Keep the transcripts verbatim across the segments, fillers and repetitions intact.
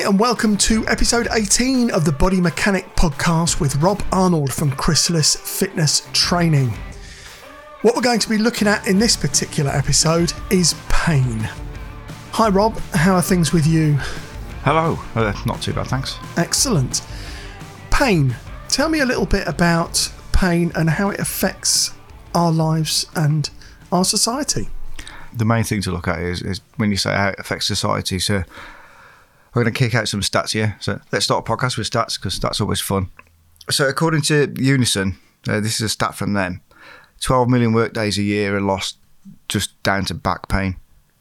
and welcome to episode eighteen of the Body Mechanic podcast with Rob Arnold from Chrysalis Fitness Training. What we're going to be looking at in this particular episode is pain. Hi Rob, how are things with you? Hello, uh, not too bad, thanks. Excellent. Pain. Tell me a little bit about pain and how it affects our lives and our society. The main thing to look at is, is when you say how it affects society. So we're going to kick out some stats here. So let's start a podcast with stats because that's always fun. So according to Unison, uh, this is a stat from them, twelve million workdays a year are lost just down to back pain.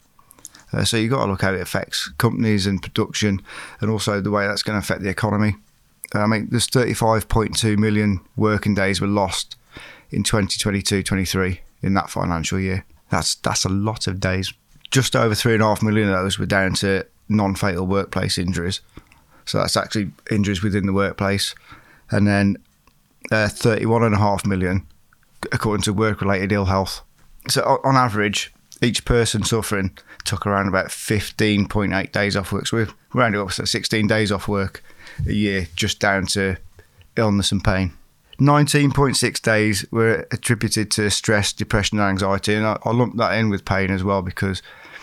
Uh, so you've got to look how it affects companies and production and also the way that's going to affect the economy. I mean, there's thirty-five point two million working days were lost in twenty twenty-two twenty-three in that financial year. That's that's a lot of days. Just over three and a half million of those were down to non-fatal workplace injuries. So that's actually injuries within the workplace. And then uh, thirty-one and a half million according to work-related ill health. So on average, each person suffering took around about fifteen point eight days off work. So we're rounding up to sixteen days off work a year just down to illness and pain. nineteen point six days were attributed to stress, depression and anxiety, and I, I lump that in with pain as well because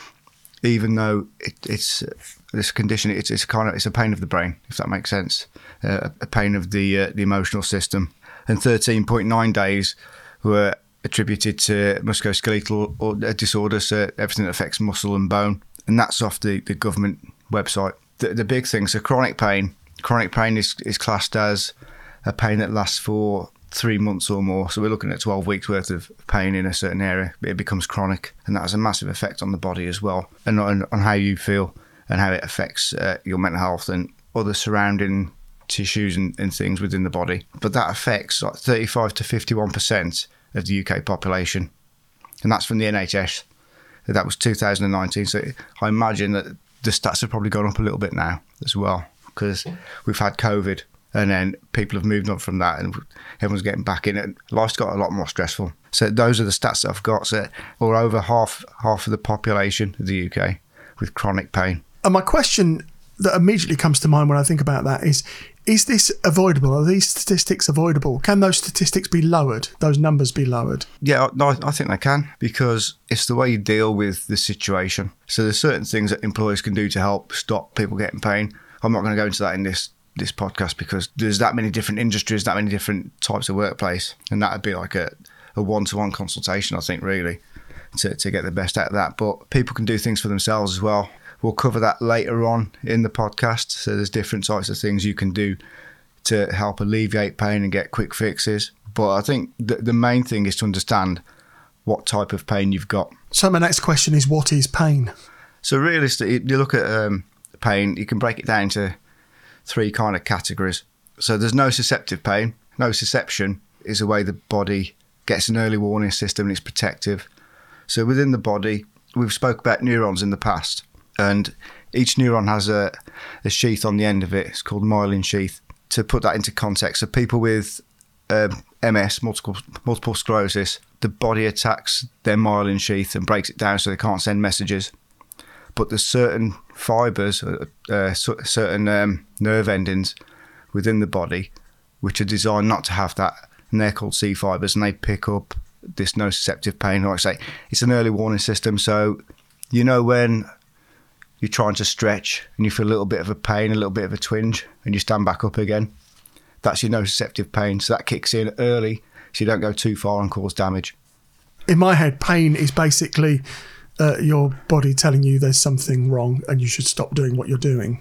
even though it, it's uh, this condition, it's, it's kind of it's a pain of the brain, if that makes sense, uh, a pain of the uh, the emotional system. And thirteen point nine days were attributed to musculoskeletal or, uh, disorders, so everything that affects muscle and bone, and that's off the, the government website. The, the big thing, so chronic pain, chronic pain is, is classed as a pain that lasts for three months or more. So we're looking at twelve weeks worth of pain in a certain area. It becomes chronic, and that has a massive effect on the body as well, and on, on how you feel and how it affects uh, your mental health and other surrounding tissues and, and things within the body. But that affects like thirty-five to fifty-one percent of the U K population, and that's from the N H S. That was two thousand nineteen. So I imagine that the stats have probably gone up a little bit now as well because we've had COVID. And then people have moved on from that and everyone's getting back in it. Life's got a lot more stressful. So those are the stats that I've got. So we're over half half of the population of the U K with chronic pain. And my question that immediately comes to mind when I think about that is, is this avoidable? Are these statistics avoidable? Can those statistics be lowered? Those numbers be lowered? Yeah, no, I think they can because it's the way you deal with the situation. So there's certain things that employers can do to help stop people getting pain. I'm not going to go into that in this this podcast because there's that many different industries, that many different types of workplace, and that would be like a, a one-to-one consultation, I think, really, to, to get the best out of that. But people can do things for themselves as well. We'll cover that later on in the podcast. So there's different types of things you can do to help alleviate pain and get quick fixes. But I think the, the main thing is to understand what type of pain you've got. So my next question is, what is pain? So realistically, you look at um, pain, you can break it down into three kind of categories. So there's nociceptive pain. Nociception is the way the body gets an early warning system and it's protective. So within the body, we've spoke about neurons in the past, and each neuron has a, a sheath on the end of it. It's called myelin sheath. To put that into context, so people with um, M S, multiple multiple sclerosis, the body attacks their myelin sheath and breaks it down so they can't send messages. But there's certain fibres, uh, uh, certain um, nerve endings within the body which are designed not to have that, and they're called C fibres, and they pick up this nociceptive pain. Like I say, it's an early warning system, so you know when you're trying to stretch and you feel a little bit of a pain, a little bit of a twinge, and you stand back up again. That's your nociceptive pain, so that kicks in early so you don't go too far and cause damage. In my head, pain is basically Uh, your body telling you there's something wrong and you should stop doing what you're doing.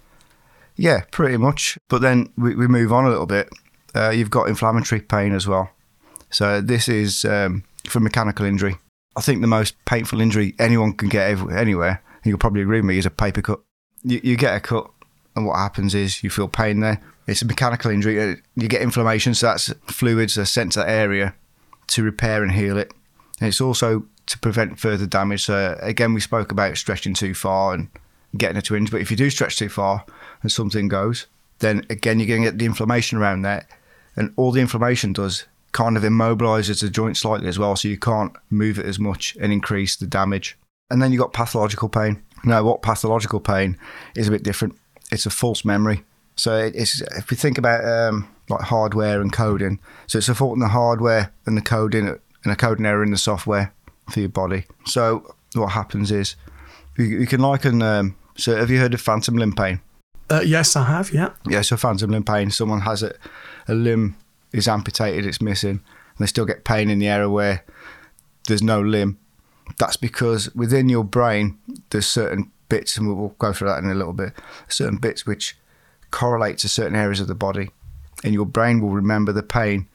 Yeah, pretty much. But then we, we move on a little bit. Uh, you've got inflammatory pain as well. So this is um, for mechanical injury. I think the most painful injury anyone can get everywhere, anywhere, and you'll probably agree with me, is a paper cut. You, you get a cut and what happens is you feel pain there. It's a mechanical injury. You get inflammation, so that's fluids are sent to that area to repair and heal it. And it's also to prevent further damage. So again, we spoke about stretching too far and getting a twinge, but if you do stretch too far and something goes, then again you're going to get the inflammation around there, and all the inflammation does kind of immobilises the joint slightly as well, so you can't move it as much and increase the damage. And then you've got pathological pain. Now, what pathological pain is a bit different. it's a false memory. So it's, if we think about um, like hardware and coding, so it's a fault in the hardware and the coding and a coding error in the software for your body. So what happens is you, you can liken. Um, so have you heard of phantom limb pain? Uh, yes, I have. Yeah. Yeah. So phantom limb pain. Someone has a, a limb is amputated, it's missing, and they still get pain in the area where there's no limb. That's because within your brain there's certain bits, and we'll go through that in a little bit. Certain bits which correlate to certain areas of the body, and your brain will remember the pain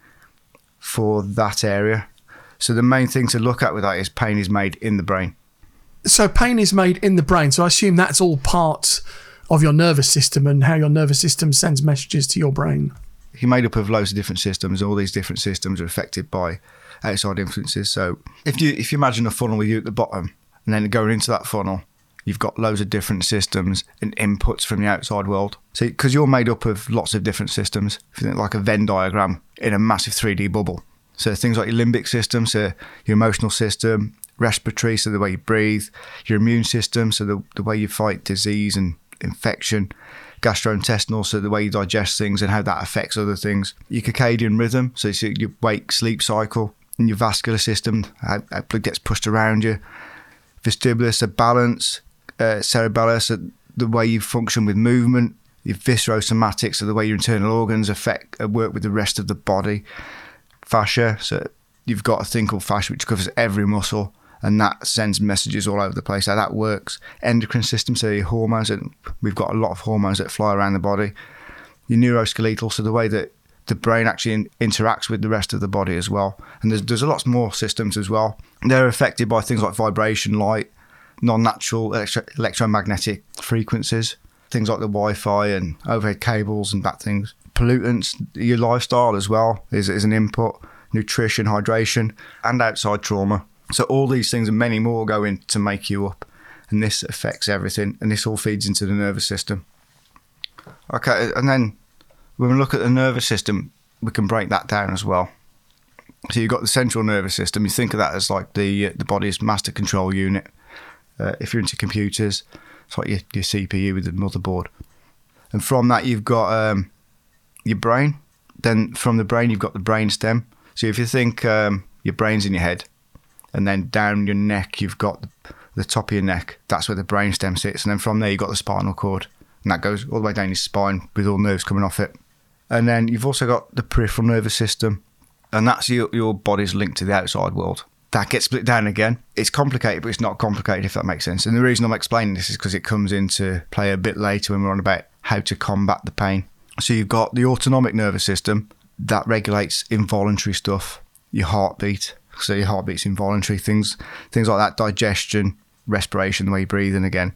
for that area. So the main thing to look at with that is pain is made in the brain. So pain is made in the brain. So I assume that's all part of your nervous system and how your nervous system sends messages to your brain. You're made up of loads of different systems. All these different systems are affected by outside influences. So if you if you imagine a funnel with you at the bottom, and then going into that funnel, you've got loads of different systems and inputs from the outside world. So because you're made up of lots of different systems, if you think like a Venn diagram in a massive three D bubble. So things like your limbic system, so your emotional system, respiratory, so the way you breathe, your immune system, so the, the way you fight disease and infection, gastrointestinal, so the way you digest things and how that affects other things, your circadian rhythm, so it's your wake sleep cycle, and your vascular system, how, how blood gets pushed around you, vestibular, so balance, uh, cerebellum, so the way you function with movement, your viscerosomatics, so the way your internal organs affect uh, work with the rest of the body, fascia, so you've got a thing called fascia which covers every muscle, and that sends messages all over the place. How that works. Endocrine system, so your hormones, and we've got a lot of hormones that fly around the body. Your neuroskeletal, so the way that the brain actually in, interacts with the rest of the body as well. And there's there's a lot more systems as well. They're affected by things like vibration, light, non-natural electro- electromagnetic frequencies, things like the Wi-Fi and overhead cables and that things. Pollutants, your lifestyle as well is, is an input, nutrition, hydration, and outside trauma. So all these things and many more go in to make you up, and this affects everything, and this all feeds into the nervous system. Okay, and then when we look at the nervous system, we can break that down as well. So you've got the central nervous system. You think of that as like the the body's master control unit. Uh, if you're into computers, it's like your, your C P U with the motherboard. And from that, you've got um, your brain. Then from the brain, you've got the brain stem. So if you think um, your brain's in your head, and then down your neck, you've got the, the top of your neck. That's where the brain stem sits. And then from there, you've got the spinal cord. And that goes all the way down your spine with all nerves coming off it. And then you've also got the peripheral nervous system. And that's your, your body's linked to the outside world. That gets split down again. It's complicated, but it's not complicated, if that makes sense. And the reason I'm explaining this is because it comes into play a bit later when we're on about how to combat the pain. So you've got the autonomic nervous system that regulates involuntary stuff, your heartbeat. So your heartbeat's involuntary, things things like that, digestion, respiration, the way you breathe in again,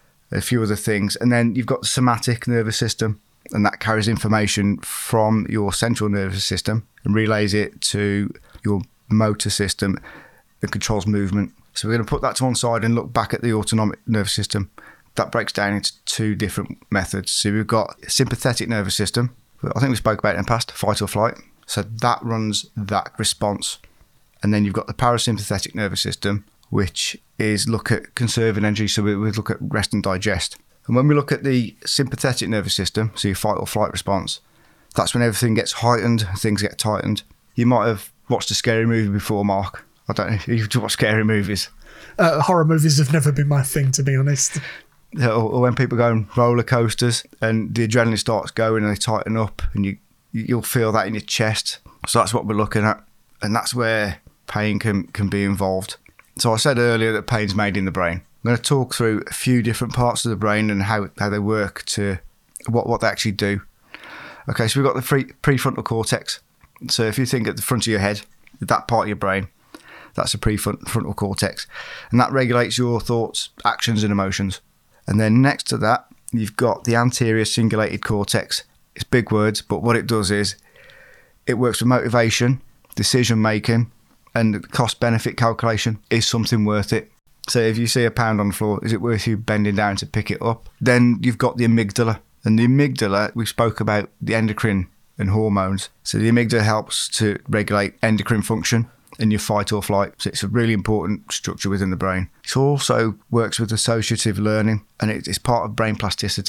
a few other things. And then you've got the somatic nervous system, and that carries information from your central nervous system and relays it to your motor system that controls movement. So we're going to put that to one side and look back at the autonomic nervous system. That breaks down into two different methods. So we've got a sympathetic nervous system. I think we spoke about it in the past, fight or flight. So that runs that response. And then you've got the parasympathetic nervous system, which is look at conserving energy. So we, we look at rest and digest. And when we look at the sympathetic nervous system, so your fight or flight response, that's when everything gets heightened, things get tightened. You might have watched a scary movie before, Mark. I don't know if you've watched scary movies. Uh, horror movies have never been my thing, to be honest. Or, or when people go on roller coasters and the adrenaline starts going and they tighten up, and you, you'll feel that in your chest. So that's what we're looking at. And that's where pain can, can be involved. So I said earlier that pain's made in the brain. I'm going to talk through a few different parts of the brain and how, how they work, to what, what they actually do. Okay, so we've got the pre, prefrontal cortex. So if you think at the front of your head, that part of your brain, that's the prefrontal cortex. And that regulates your thoughts, actions and emotions. And then next to that, you've got the anterior cingulated cortex. It's big words, but what it does is it works with motivation, decision making, and cost-benefit calculation. Is something worth it? So if you see a pound on the floor, is it worth you bending down to pick it up? Then you've got the amygdala. And the amygdala, we spoke about the endocrine and hormones. So the amygdala helps to regulate endocrine function in your fight or flight. So it's a really important structure within the brain. It also works with associative learning, and it's part of brain plasticity.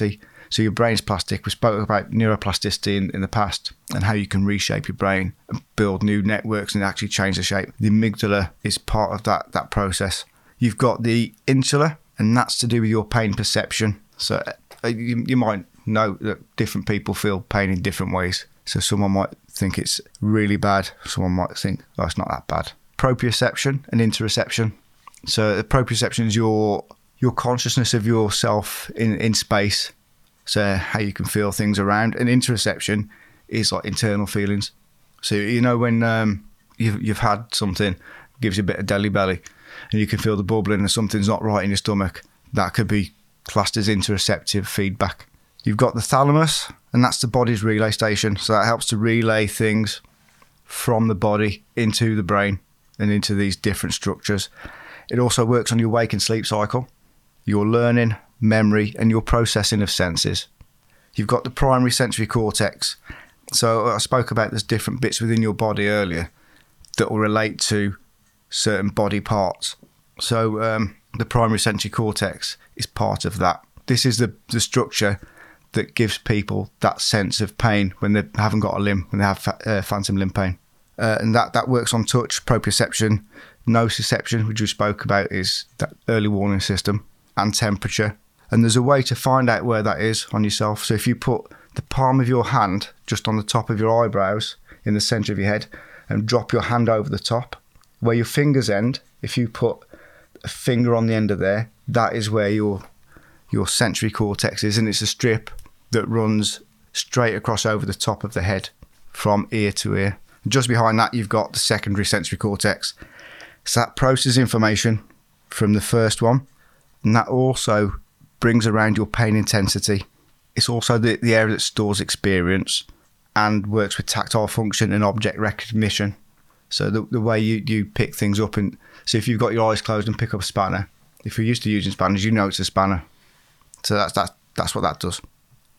So your brain's plastic. We spoke about neuroplasticity in, in the past and how you can reshape your brain and build new networks and actually change the shape. The amygdala is part of that, that process. You've got the insula, and that's to do with your pain perception. So uh, you, you might know that different people feel pain in different ways. So someone might think it's really bad. Someone might think, oh, it's not that bad. Proprioception and interoception. So the proprioception is your your consciousness of yourself in, in space. So how you can feel things around. And interoception is like internal feelings. So you know when um, you've, you've had something, gives you a bit of deli belly, and you can feel the bubbling and something's not right in your stomach. That could be classed as interoceptive feedback. You've got the thalamus, and that's the body's relay station. So that helps to relay things from the body into the brain and into these different structures. It also works on your wake and sleep cycle, your learning, memory, and your processing of senses. You've got the primary sensory cortex. So I spoke about there's different bits within your body earlier that will relate to certain body parts. So um, the primary sensory cortex is part of that. This is the, the structure that gives people that sense of pain when they haven't got a limb, when they have uh, phantom limb pain. Uh, and that, that works on touch, proprioception, nociception, which we spoke about, is that early warning system, and temperature. And there's a way to find out where that is on yourself. So if you put the palm of your hand just on the top of your eyebrows in the centre of your head and drop your hand over the top, where your fingers end, if you put a finger on the end of there, that is where your your sensory cortex is, and it's a strip that runs straight across over the top of the head from ear to ear. And just behind that, you've got the secondary sensory cortex. So that processes information from the first one, and that also brings around your pain intensity. It's also the, the area that stores experience and works with tactile function and object recognition. So the, the way you, you pick things up, and so if you've got your eyes closed and pick up a spanner, if you're used to using spanners, you know it's a spanner. So that's that's that's what that does.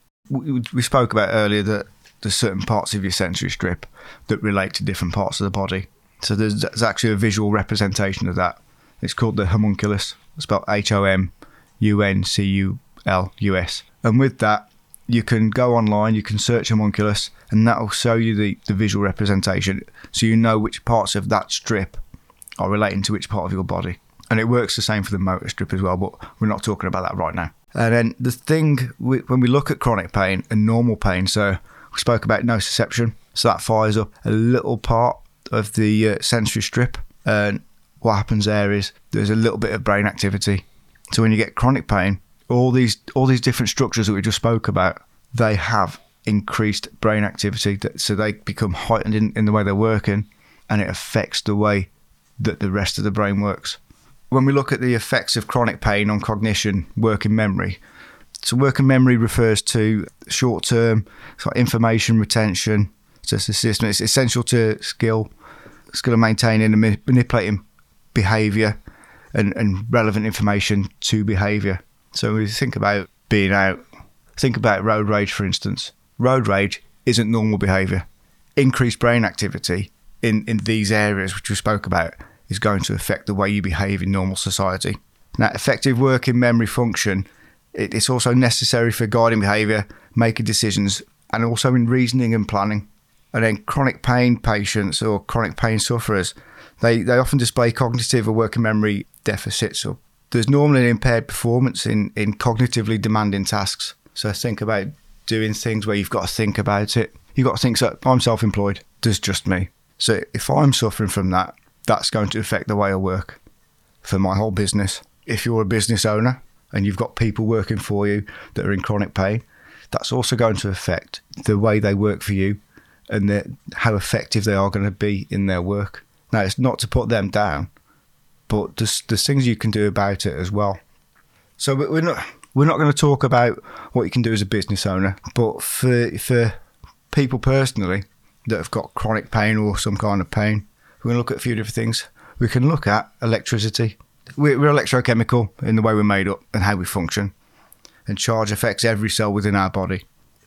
We, we spoke about earlier that there's certain parts of your sensory strip that relate to different parts of the body. So there's, there's actually a visual representation of that. It's called the homunculus. It's spelled H O M U N C U L U S. And with that, you can go online, you can search homunculus, and that will show you the, the visual representation, so you know which parts of that strip are relating to which part of your body. And it works the same for the motor strip as well, but we're not talking about that right now. And then the thing, we, when we look at chronic pain and normal pain, so we spoke about nociception, so that fires up a little part of the uh, sensory strip, and what happens there is there's a little bit of brain activity. So when you get chronic pain, all these all these different structures that we just spoke about, they have increased brain activity, that, so they become heightened in, in the way they're working, and it affects the way that the rest of the brain works. When we look at the effects of chronic pain on cognition, working memory, so working memory refers to short-term so information retention. So it's a system. It's essential to skill, skill of maintaining and manipulating behaviour and, and relevant information to behaviour. So when you think about being out, think about road rage, for instance. Road rage isn't normal behaviour. Increased brain activity in, in these areas which we spoke about is going to affect the way you behave in normal society. Now, effective working memory function, it, it's also necessary for guiding behaviour, making decisions, and also in reasoning and planning. And then chronic pain patients or chronic pain sufferers, they, they often display cognitive or working memory deficits. Or there's normally an impaired performance in, in cognitively demanding tasks. So think about doing things where you've got to think about it. You've got to think, so I'm self-employed, there's just me. So if I'm suffering from that, that's going to affect the way I work for my whole business. If you're a business owner and you've got people working for you that are in chronic pain, that's also going to affect the way they work for you and the, how effective they are going to be in their work. Now, it's not to put them down, but there's, there's things you can do about it as well. So we're not we're not going to talk about what you can do as a business owner, but for for people personally that have got chronic pain or some kind of pain, we're going to look at a few different things. We can look at electricity. We're, we're electrochemical in the way we're made up and how we function, and charge affects every cell within our body.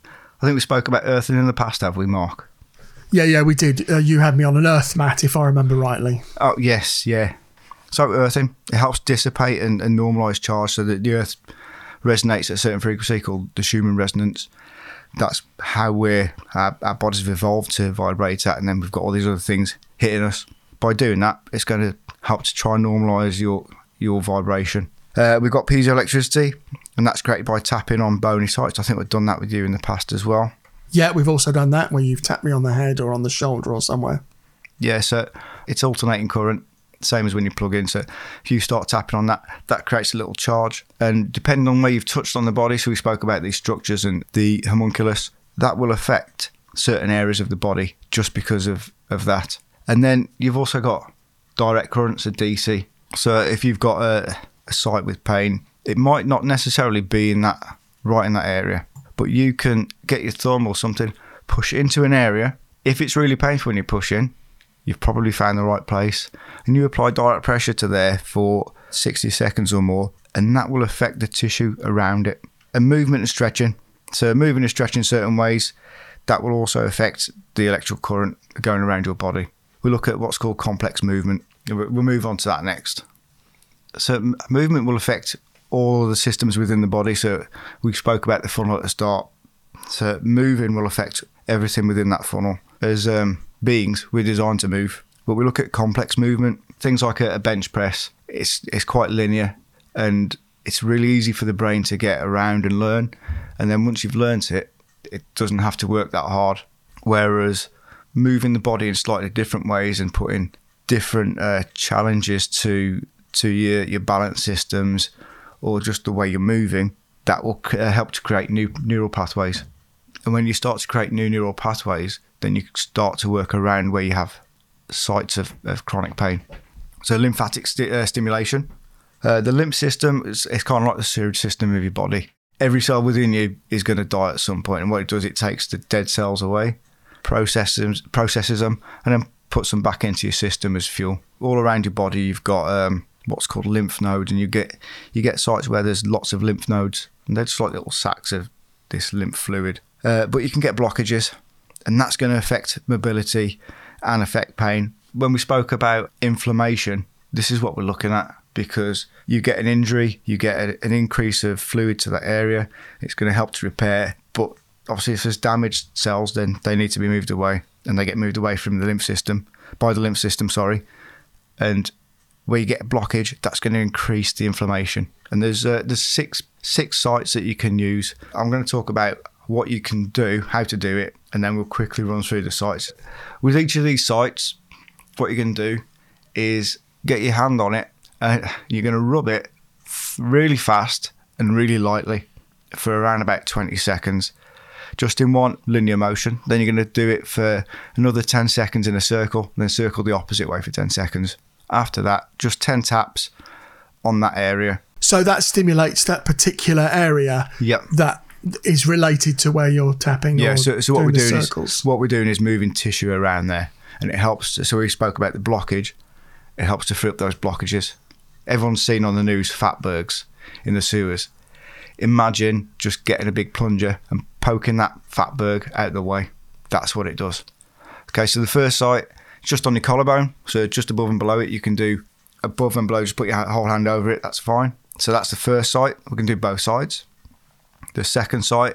I think we spoke about earthing in the past, have we, Mark? Yeah, yeah, we did. Uh, you had me on an earth mat, if I remember rightly. Oh, yes, yeah. So earthing, it helps dissipate and, and normalise charge so that the earth resonates at a certain frequency called the Schumann resonance. That's how we're, our, our bodies have evolved to vibrate at, and then we've got all these other things hitting us. By doing that, it's going to help to try and normalise your, your vibration. Uh, we've got piezoelectricity, and that's created by tapping on bony sites. I think we've done that with you in the past as well. Yeah, we've also done that where you've tapped me on the head or on the shoulder or somewhere. Yeah, so it's alternating current, same as when you plug in. So if you start tapping on that, that creates a little charge. And depending on where you've touched on the body, so we spoke about these structures and the homunculus, that will affect certain areas of the body just because of, of that. And then you've also got direct currents of D C. So if you've got a, a site with pain, it might not necessarily be in that right in that area, but you can get your thumb or something, push it into an area. If it's really painful when you push in, you've probably found the right place, and you apply direct pressure to there for sixty seconds or more, and that will affect the tissue around it. And movement and stretching. So moving and stretching certain ways, that will also affect the electrical current going around your body. We look at what's called complex movement. We'll move on to that next. So movement will affect all of the systems within the body. So we spoke about the funnel at the start. So moving will affect everything within that funnel. As um, beings, we're designed to move. But we look at complex movement, things like a, a bench press. It's it's quite linear, and it's really easy for the brain to get around and learn. And then once you've learnt it, it doesn't have to work that hard. Whereas moving the body in slightly different ways and putting different uh, challenges to to your, your balance systems or just the way you're moving, that will uh, help to create new neural pathways. And when you start to create new neural pathways, then you start to work around where you have sites of, of chronic pain. So lymphatic sti- uh, stimulation. Uh, the lymph system is it's kind of like the sewage system of your body. Every cell within you is going to die at some point, and what it does, it takes the dead cells away, processes, processes them, and then puts them back into your system as fuel. All around your body, you've got um, what's called lymph nodes, and you get you get sites where there's lots of lymph nodes, and they're just like little sacs of this lymph fluid. Uh, but you can get blockages, and that's going to affect mobility and affect pain. When we spoke about inflammation, this is what we're looking at, because you get an injury, you get a, an increase of fluid to that area. It's going to help to repair, but obviously if there's damaged cells, then they need to be moved away, and they get moved away from the lymph system, by the lymph system, sorry. And where you get a blockage, that's going to increase the inflammation. And there's uh, there's six six sites that you can use. I'm going to talk about what you can do, how to do it, and then we'll quickly run through the sites. With each of these sites, what you can do is get your hand on it, and you're going to rub it really fast and really lightly for around about twenty seconds, just in one linear motion. Then you're going to do it for another ten seconds in a circle, then circle the opposite way for ten seconds. After that, just ten taps on that area. So that stimulates that particular area. Yep. That is related to where you're tapping. Yeah. Or So, so what doing we're doing circles. is what we're doing is moving tissue around there, and it helps. So we spoke about the blockage. It helps to free up those blockages. Everyone's seen on the news fatbergs in the sewers. Imagine just getting a big plunger and poking that fatberg out of the way. That's what it does. Okay, so the first site, just on your collarbone, so just above and below it. You can do above and below, just put your whole hand over it, that's fine. So that's the first site. We can do both sides. The second site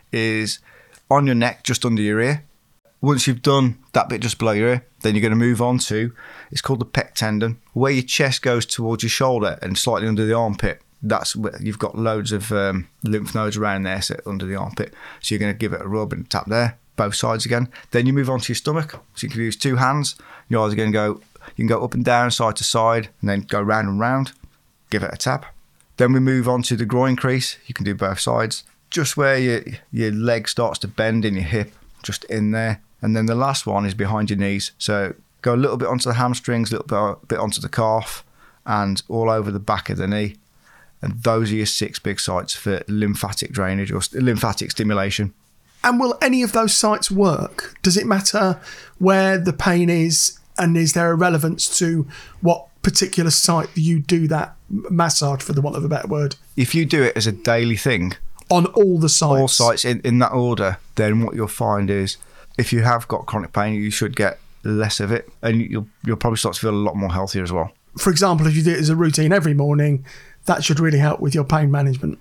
is on your neck, just under your ear. Once you've done that bit just below your ear, then you're going to move on to, it's called the pec tendon, where your chest goes towards your shoulder and slightly under the armpit. That's where you've got loads of um, lymph nodes around there, so under the armpit. So you're going to give it a rub and tap there, both sides again. Then you move on to your stomach. So you can use two hands. You're either going to go, you can go up and down, side to side, and then go round and round. Give it a tap. Then we move on to the groin crease. You can do both sides. Just where your your leg starts to bend in your hip, just in there. And then the last one is behind your knees. So go a little bit onto the hamstrings, a little bit, bit onto the calf, and all over the back of the knee. And those are your six big sites for lymphatic drainage or lymphatic stimulation. And will any of those sites work? Does it matter where the pain is, and is there a relevance to what particular site you do that massage, for the want of a better word? If you do it as a daily thing, on all the sites, all sites in, in that order, then what you'll find is if you have got chronic pain, you should get less of it, and you'll you'll probably start to feel a lot more healthier as well. For example, if you do it as a routine every morning, that should really help with your pain management.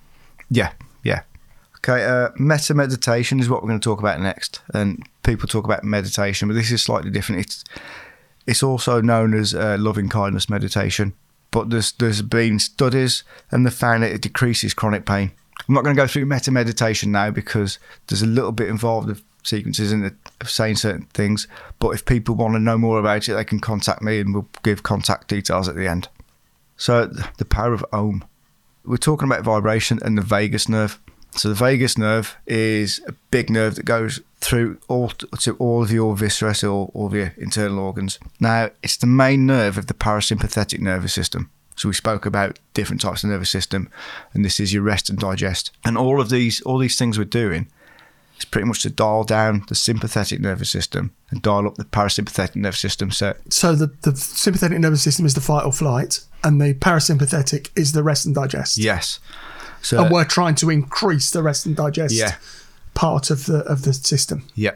Yeah, yeah. Okay, uh, meta meditation is what we're going to talk about next. And people talk about meditation, but this is slightly different. It's it's also known as uh, loving kindness meditation. But there's there's been studies and they found that it decreases chronic pain. I'm not going to go through meta meditation now because there's a little bit involved of sequences in it of saying certain things. But if people want to know more about it, they can contact me and we'll give contact details at the end. So the power of Om. We're talking about vibration and the vagus nerve. So the vagus nerve is a big nerve that goes through all to all of your viscera, so all, all of your internal organs. Now, it's the main nerve of the parasympathetic nervous system. So we spoke about different types of nervous system, and this is your rest and digest. And all of these, all these things we're doing is pretty much to dial down the sympathetic nervous system and dial up the parasympathetic nervous system. So, so the, the sympathetic nervous system is the fight or flight, and the parasympathetic is the rest and digest. Yes. So, and we're trying to increase the rest and digest yeah. part of the of the system. Yeah.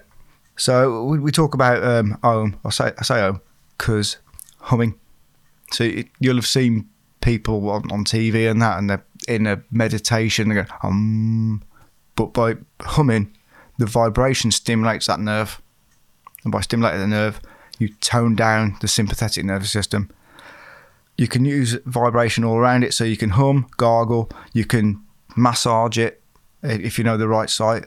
So we, we talk about um, Om. I say I say Om because humming. So it, you'll have seen people on, on T V and that, and they're in a meditation. They go um, but by humming, the vibration stimulates that nerve, and by stimulating the nerve, you tone down the sympathetic nervous system. You can use vibration all around it, so you can hum, gargle, you can massage it if you know the right site,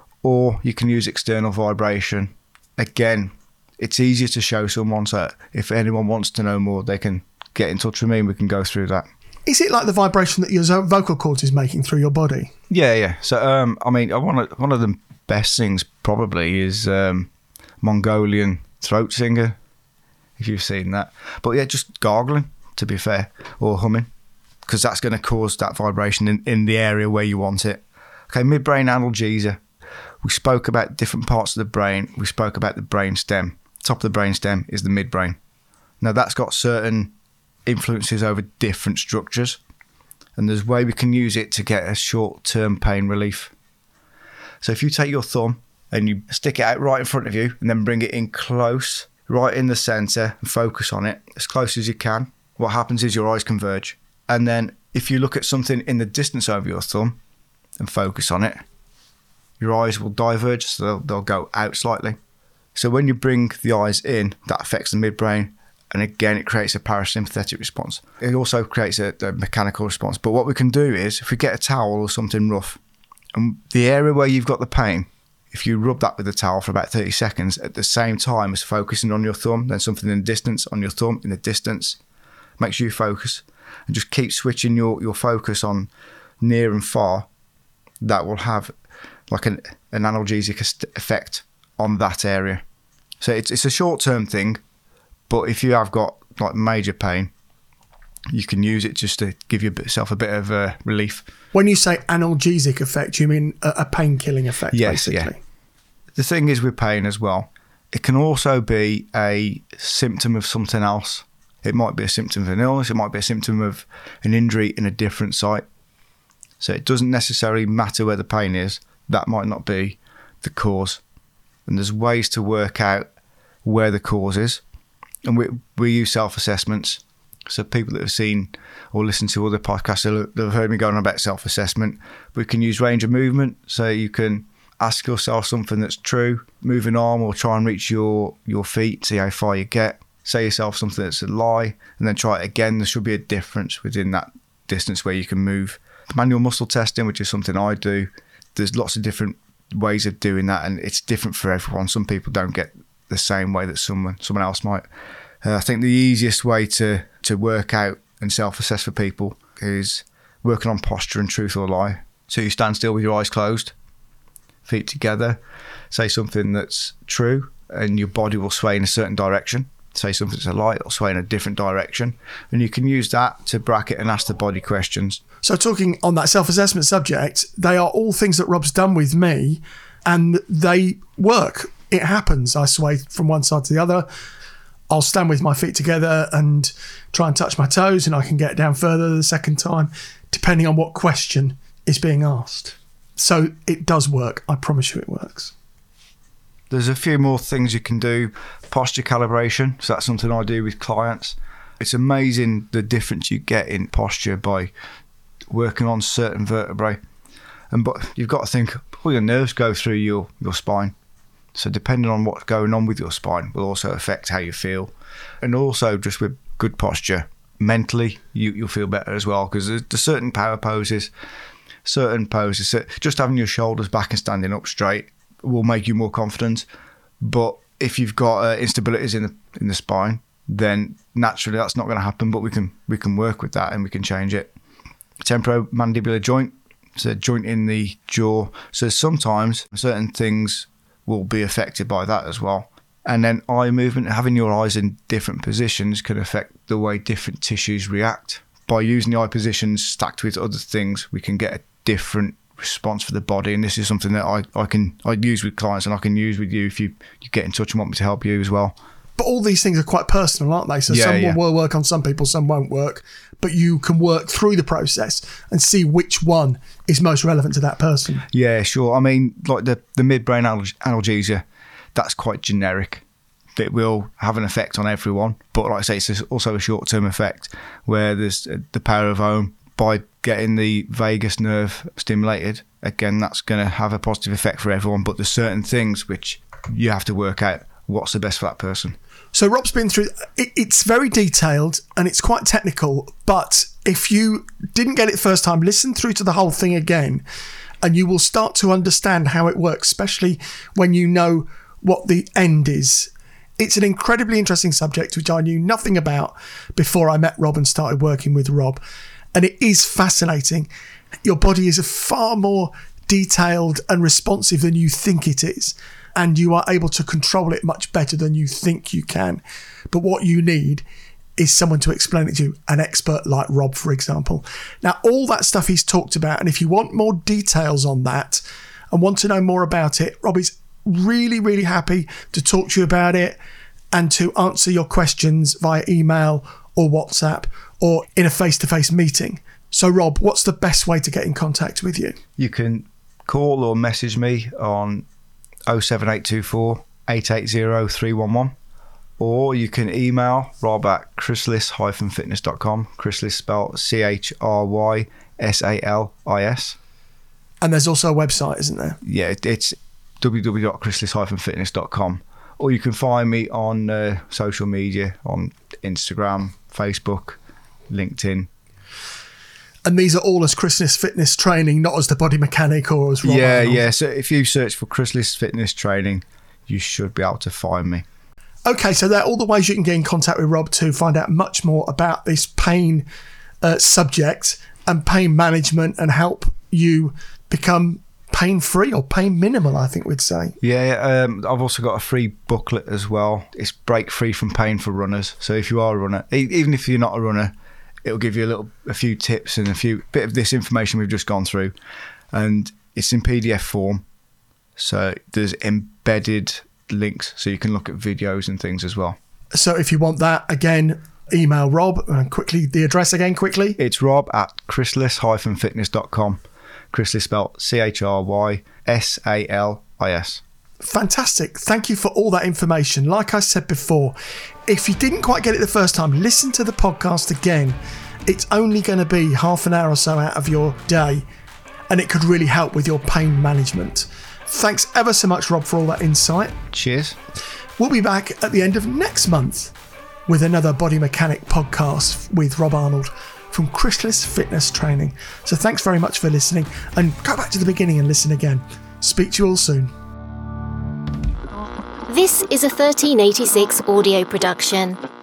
or you can use external vibration. Again, it's easier to show someone, so if anyone wants to know more, they can get in touch with me and we can go through that. Is it like the vibration that your vocal cords is making through your body? Yeah, yeah. So, um, I mean, one of, one of the best things probably is um, Mongolian throat singer, if you've seen that. But yeah, just gargling, to be fair, or humming, because that's going to cause that vibration in, in the area where you want it. Okay, midbrain analgesia. We spoke about different parts of the brain. We spoke about the brain stem. Top of the brain stem is the midbrain. Now that's got certain influences over different structures, and there's a way we can use it to get a short-term pain relief. So if you take your thumb and you stick it out right in front of you and then bring it in close, right in the centre, and focus on it as close as you can, what happens is your eyes converge. And then if you look at something in the distance over your thumb and focus on it, your eyes will diverge, so they'll, they'll go out slightly. So when you bring the eyes in, that affects the midbrain, and again, it creates a parasympathetic response. It also creates a, a mechanical response. But what we can do is, if we get a towel or something rough, and the area where you've got the pain, if you rub that with a towel for about thirty seconds, at the same time as focusing on your thumb, then something in the distance, on your thumb, in the distance, makes you focus, and just keep switching your, your focus on near and far. That will have like an, an analgesic effect on that area. So it's it's a short-term thing, but if you have got like major pain, you can use it just to give yourself a bit of uh, relief. When you say analgesic effect, you mean a, a pain-killing effect, yes, basically? Yeah. The thing is with pain as well, it can also be a symptom of something else. It might be a symptom of an illness, it might be a symptom of an injury in a different site. So it doesn't necessarily matter where the pain is, that might not be the cause. And there's ways to work out where the cause is. And we we use self-assessments. So people that have seen or listened to other podcasts, they've heard me going on about self-assessment. We can use range of movement. So you can ask yourself something that's true, move an arm or try and reach your, your feet, see how far you get. Say yourself something that's a lie, and then try it again. There should be a difference within that distance where you can move. Manual muscle testing, which is something I do. There's lots of different ways of doing that, and it's different for everyone. Some people don't get the same way that someone someone else might. Uh, I think the easiest way to, to work out and self-assess for people is working on posture and truth or lie. So you stand still with your eyes closed, feet together, say something that's true, and your body will sway in a certain direction. Say something that's a lie, it'll sway in a different direction. And you can use that to bracket and ask the body questions. So talking on that self-assessment subject, they are all things that Rob's done with me, and they work. It happens. I sway from one side to the other. I'll stand with my feet together and try and touch my toes, and I can get down further the second time, depending on what question is being asked. So it does work. I promise you it works. There's a few more things you can do. Posture calibration, so that's something I do with clients. It's amazing the difference you get in posture by working on certain vertebrae. And but you've got to think, all your nerves go through your, your spine. So depending on what's going on with your spine will also affect how you feel. And also just with good posture, mentally, you, you'll feel better as well, because there's, there's certain power poses, certain poses, that just having your shoulders back and standing up straight will make you more confident. But if you've got uh, instabilities in the in the spine, then naturally that's not going to happen, but we can we can work with that and we can change it. Temporomandibular joint, it's a joint in the jaw. So sometimes certain things will be affected by that as well. And then eye movement, having your eyes in different positions can affect the way different tissues react. By using the eye positions stacked with other things, we can get a different response for the body. And this is something that I, I can I use with clients, and I can use with you if you, you get in touch and want me to help you as well. But all these things are quite personal, aren't they? So yeah, some yeah. will work on some people, some won't work. But you can work through the process and see which one is most relevant to that person. Yeah, sure. I mean, like the, the midbrain analg- analgesia, that's quite generic. It will have an effect on everyone. But like I say, it's also a short-term effect where there's the power of Om. By getting the vagus nerve stimulated, again, that's going to have a positive effect for everyone. But there's certain things which you have to work out what's the best for that person. So Rob's been through, it, it's very detailed and it's quite technical, but if you didn't get it the first time, listen through to the whole thing again and you will start to understand how it works, especially when you know what the end is. It's an incredibly interesting subject which I knew nothing about before I met Rob and started working with Rob. And it is fascinating. Your body is a far more detailed and responsive than you think it is. And you are able to control it much better than you think you can. But what you need is someone to explain it to you, an expert like Rob, for example. Now, all that stuff he's talked about, and if you want more details on that and want to know more about it, Rob is really, really happy to talk to you about it and to answer your questions via email or WhatsApp or in a face-to-face meeting. So, Rob, what's the best way to get in contact with you? You can call or message me on oh seven eight two four, eight eight zero, three one one, or you can email rob at chrysalis dash fitness dot com. Chrysalis spelled C H R Y S A L I S. And there's also a website, isn't there? Yeah, it's w w w dot chrysalis dash fitness dot com. Or you can find me on uh, social media, on Instagram, Facebook, LinkedIn. And these are all as Chrysalis Fitness Training, not as the Body Mechanic or as Rob Yeah, Arnold. yeah. So if you search for Chrysalis Fitness Training, you should be able to find me. Okay, so there are all the ways you can get in contact with Rob to find out much more about this pain uh, subject and pain management and help you become pain-free or pain minimal, I think we'd say. Yeah, um, I've also got a free booklet as well. It's Break Free from Pain for runners. So if you are a runner, e- even if you're not a runner, it'll give you a little, a few tips and a few bit of this information we've just gone through, and it's in P D F form. So there's embedded links, so you can look at videos and things as well. So if you want that, again, email Rob and quickly the address again quickly. It's rob at chrysalis dash fitness dot com. Chrysalis spelled C H R Y S A L I S. Fantastic. Thank you for all that information. Like I said before, if you didn't quite get it the first time, listen to the podcast again. It's only going to be half an hour or so out of your day, and it could really help with your pain management. Thanks ever so much, Rob, for all that insight. Cheers. We'll be back at the end of next month with another Body Mechanic podcast with Rob Arnold from Chrysalis Fitness Training. So thanks very much for listening, and go back to the beginning and listen again. Speak to you all soon. This is a thirteen eighty-six audio production.